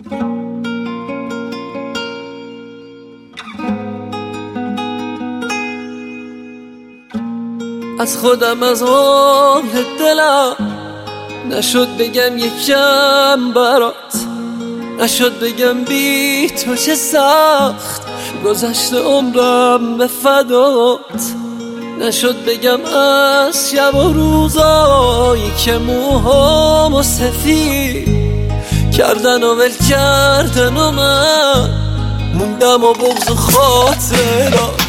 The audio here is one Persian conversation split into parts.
از خودم از حال دلم نشد بگم یکم برات، نشد بگم بی تو چه سخت گذشته عمرم به فدات، نشد بگم از شب و روزایی که موهامو سفید کردن و ول کردن و من موندم و بغض و خاطرات.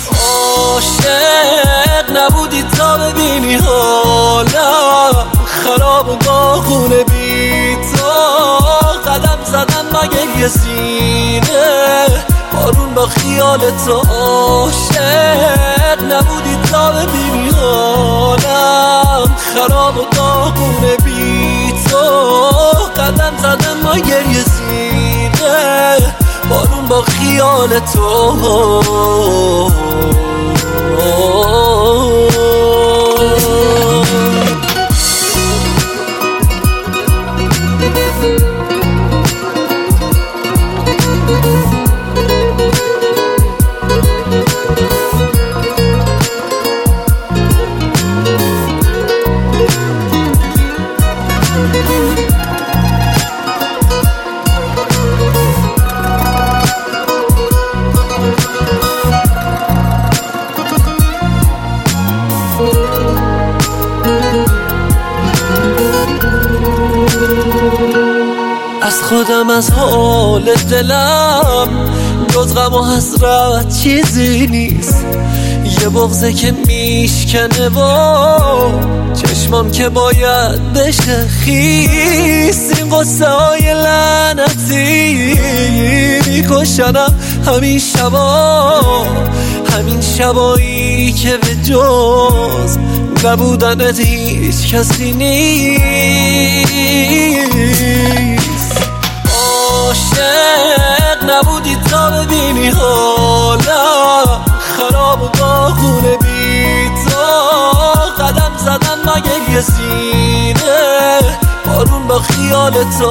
عاشق نبودی تا ببینی حالم خراب و داغونه بی تو، قدم زدن مگه یه سینه بارون با خیال تو. عاشق نبودی تا ببینی حالم خراب و داغونه بی تو، قدم زدن مگه یه سینه بارون با خیال تو. از خودم از حال دلم جز غم و حسرت چیزی نیست، یه بغضه که میشکنه و چشمام که باید بشه خیس. این قصه های لعنتی میکشنم همین شبا، همین شبایی که به جز نبودنت هیچ کسی نیست. عاشق نبودی تا ببینی حالم خراب و داغونه بی تو، قدم زدن مگه یه سینه بارون با خیال تو.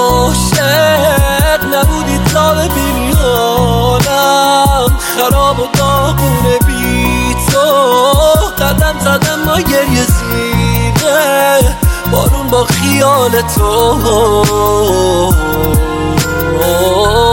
عاشق نبودی تا ببینی حالم خراب و داغونه بی تو، قدم زدن مگه یه سینه بارون با خیال تو.